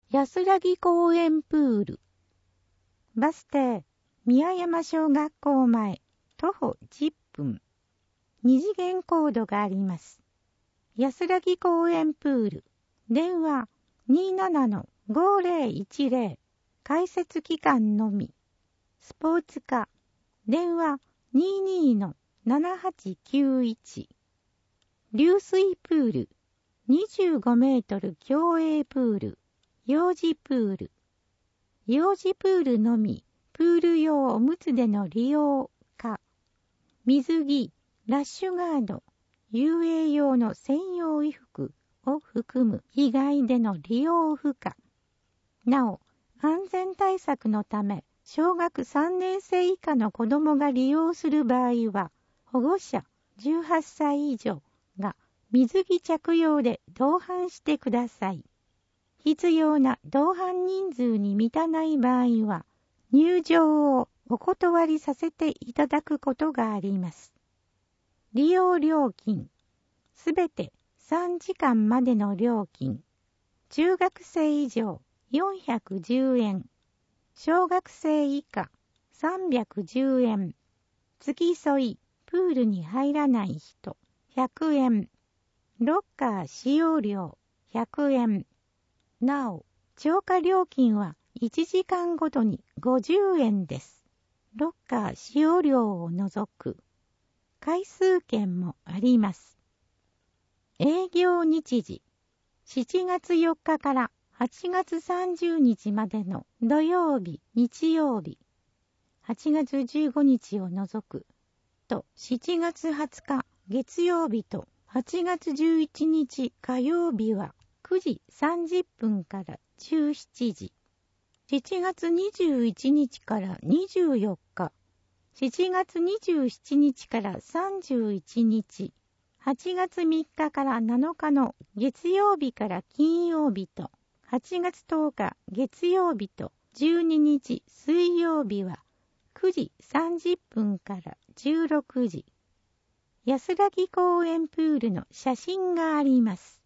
安らぎ公園プール。バス停、宮山小学校前、徒歩10分。二次元コードがあります。安らぎ公園プール。電話 27-5010。開設期間のみ。スポーツ課。電話 22-7891。流水プール。25メートル競泳プール。幼児プール。幼児プールのみ、プール用おむつでの利用か。水着、ラッシュガード、遊泳用の専用衣服を含む以外での利用不可。なお、安全対策のため、小学3年生以下の子供が利用する場合は、保護者18歳以上が水着着用で同伴してください。必要な同伴人数に満たない場合は、入場をお断りさせていただくことがあります。利用料金、すべて3時間までの料金。中学生以上410円。小学生以下310円。付き添い、プールに入らない人100円。ロッカー使用料100円。なお、超過料金は1時間ごとに50円です。ロッカー使用料を除く。回数券もあります。営業日時。7月4日から8月30日までの土曜日、日曜日。8月15日を除く。と、7月20日月曜日と8月11日火曜日は、9時30分から17時。7月21日から24日。7月27日から31日。8月3日から7日の月曜日から金曜日と、8月10日月曜日と12日水曜日は、9時30分から16時。安らぎ公園プールの写真があります。